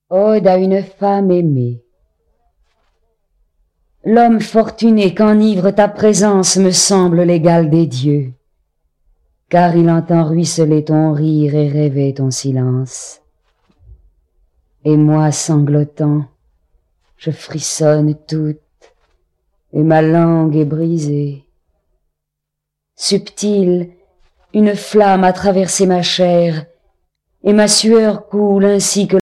Ode à une femme aimée. L'homme fortuné qu'enivre ta présence me semble l'égal des dieux, car il entend ruisseler ton rire et rêver ton silence. Et moi sanglotant, je frissonne toute, et ma langue est brisée. Subtile, une flamme a traversé ma chair, et ma sueur coule ainsi que